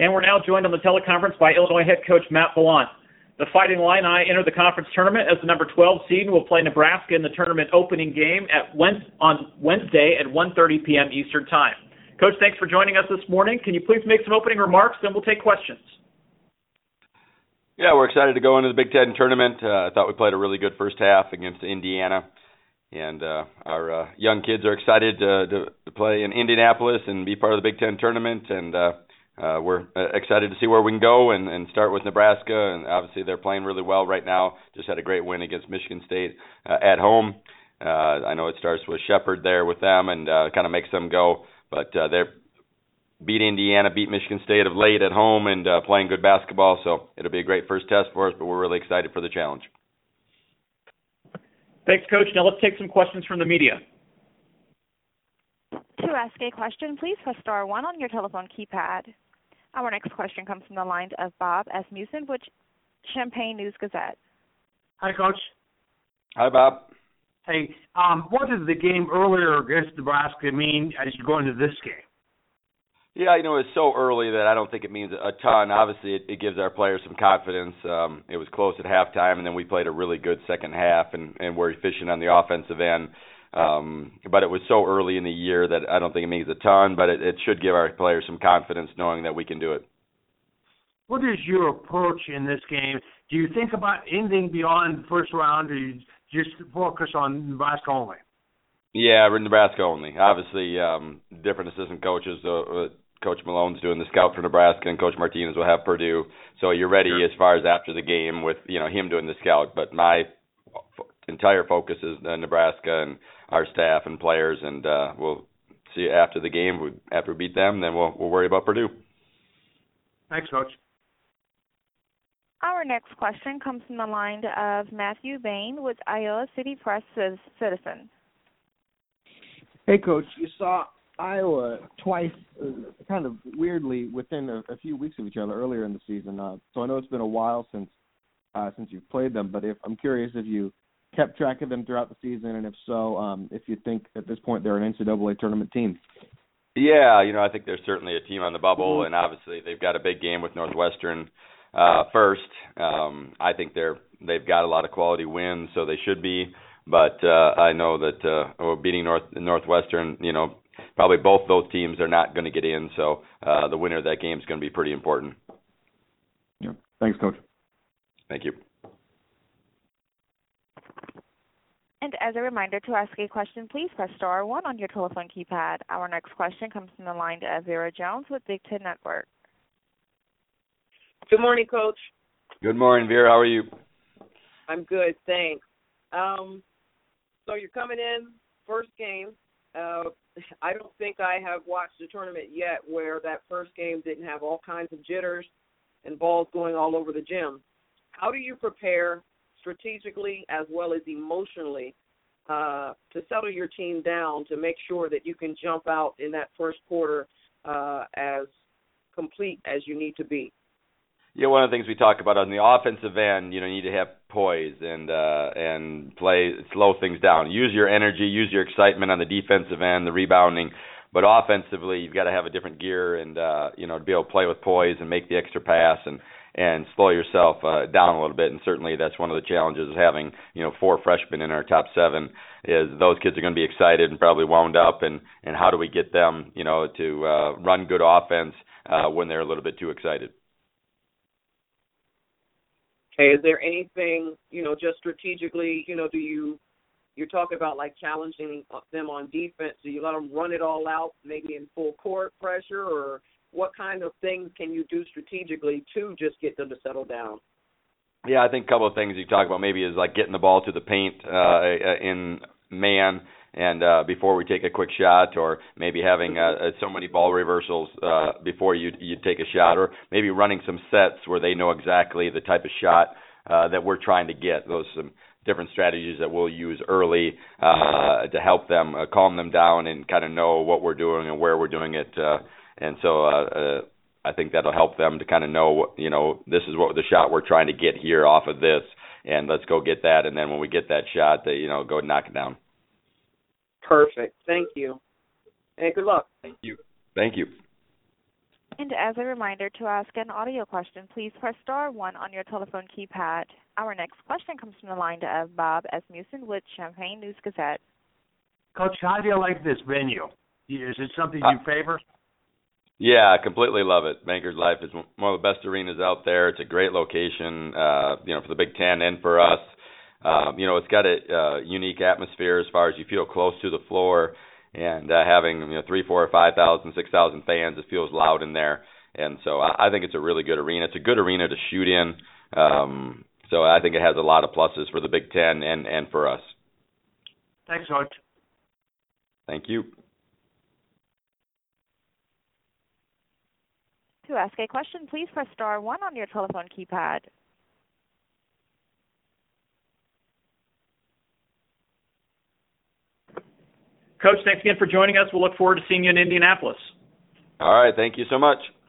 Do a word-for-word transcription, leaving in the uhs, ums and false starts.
And we're now joined on the teleconference by Illinois head coach Matt Gallant. The Fighting Illini enter the conference tournament as the number twelve seed and will play Nebraska in the tournament opening game at on Wednesday at one thirty p.m. Eastern Time. Coach, thanks for joining us this morning. Can you please make some opening remarks, then we'll take questions. Yeah, we're excited to go into the Big Ten tournament. Uh, I thought we played a really good first half against Indiana. And uh, our uh, young kids are excited to, to, to play in Indianapolis and be part of the Big Ten tournament. And uh, uh, we're excited to see where we can go and, and start with Nebraska. And obviously they're playing really well right now. Just had a great win against Michigan State uh, at home. Uh, I know it starts with Shepherd there with them and uh, kind of makes them go. But uh, they're beat Indiana, beat Michigan State of late at home and uh, playing good basketball. So it'll be a great first test for us, but we're really excited for the challenge. Thanks, Coach. Now let's take some questions from the media. To ask a question, please press star one on your telephone keypad. Our next question comes from the line of Bob Asmussen with Champaign News Gazette. Hi, Coach. Hi, Bob. Hey, um, what does the game earlier against Nebraska mean as you go into this game? Yeah, you know, it's so early that I don't think it means a ton. Obviously, it, it gives our players some confidence. Um, it was close at halftime, and then we played a really good second half, and, and we're efficient on the offensive end. Um, but it was so early in the year that I don't think it means a ton, but it, it should give our players some confidence knowing that we can do it. What is your approach in this game? Do you think about anything beyond the first round, or you just focus on Nebraska only? Yeah, we're Nebraska only. Obviously, um, different assistant coaches. Uh, Coach Malone's doing the scout for Nebraska, and Coach Martinez will have Purdue. So you're ready sure. as far as after the game with you know him doing the scout. But my f- entire focus is uh, Nebraska and our staff and players, and uh, we'll see after the game. We, after we beat them, then we'll we'll worry about Purdue. Thanks, Coach. Our next question comes from the line of Matthew Bain with Iowa City Press Citizen. Hey, Coach. You saw Iowa twice, uh, kind of weirdly, within a, a few weeks of each other earlier in the season. Uh, so I know it's been a while since uh, since you've played them, but if I'm curious if you kept track of them throughout the season, and if so, um, if you think at this point they're an N C double A tournament team. Yeah, you know, I think there's certainly a team on the bubble, mm-hmm. and obviously they've got a big game with Northwestern uh, first. Um, I think they're they've got a lot of quality wins, so they should be. But uh, I know that uh, beating North Northwestern, you know. Probably both those teams are not going to get in, so uh, the winner of that game is going to be pretty important. Yeah. Thanks, Coach. Thank you. And as a reminder, to ask a question, please press star one on your telephone keypad. Our next question comes from the line of Vera Jones with Big Ten Network. Good morning, Coach. Good morning, Vera. How are you? I'm good, thanks. Um, so you're coming in, first game. Uh, I don't think I have watched a tournament yet where that first game didn't have all kinds of jitters and balls going all over the gym. How do you prepare strategically as well as emotionally uh, to settle your team down to make sure that you can jump out in that first quarter uh, as complete as you need to be? Yeah, one of the things we talk about on the offensive end, you know, you need to have poise and uh, and play, slow things down. Use your energy, use your excitement on the defensive end, the rebounding. But offensively, you've got to have a different gear and, uh, you know, to be able to play with poise and make the extra pass and, and slow yourself uh, down a little bit. And certainly that's one of the challenges of having, you know, four freshmen in our top seven is those kids are going to be excited and probably wound up. And, and how do we get them, you know, to uh, run good offense uh, when they're a little bit too excited? Okay, is there anything, you know, just strategically, you know, do you, you're talking about like challenging them on defense, do you let them run it all out, maybe in full court pressure, or what kind of things can you do strategically to just get them to settle down? Yeah, I think a couple of things you talk about maybe is like getting the ball to the paint uh, in man and uh, before we take a quick shot, or maybe having uh, so many ball reversals uh, before you you take a shot, or maybe running some sets where they know exactly the type of shot uh, that we're trying to get. Those are some different strategies that we'll use early uh, to help them uh, calm them down and kind of know what we're doing and where we're doing it. Uh, and so uh, uh, I think that'll help them to kind of know, you know, this is what the shot we're trying to get here off of this, and let's go get that. And then when we get that shot, they, you know, go knock it down. Perfect. Thank you. And good luck. Thank you. Thank you. And as a reminder, to ask an audio question, please press star one on your telephone keypad. Our next question comes from the line of Bob Asmussen with Champaign News Gazette. Coach, how do you like this venue? Is it something you uh, favor? Yeah, I completely love it. Bankers Life is one of the best arenas out there. It's a great location, uh, you know, for the Big Ten and for us. Um, you know, it's got a uh, unique atmosphere as far as you feel close to the floor, and uh, having you know three, four, five thousand, six thousand fans, it feels loud in there. And so I, I think it's a really good arena. It's a good arena to shoot in. Um, so I think it has a lot of pluses for the Big Ten and and for us. Thanks, Coach. Thank you. To ask a question, please press star one on your telephone keypad. Coach, thanks again for joining us. We'll look forward to seeing you in Indianapolis. All right. Thank you so much.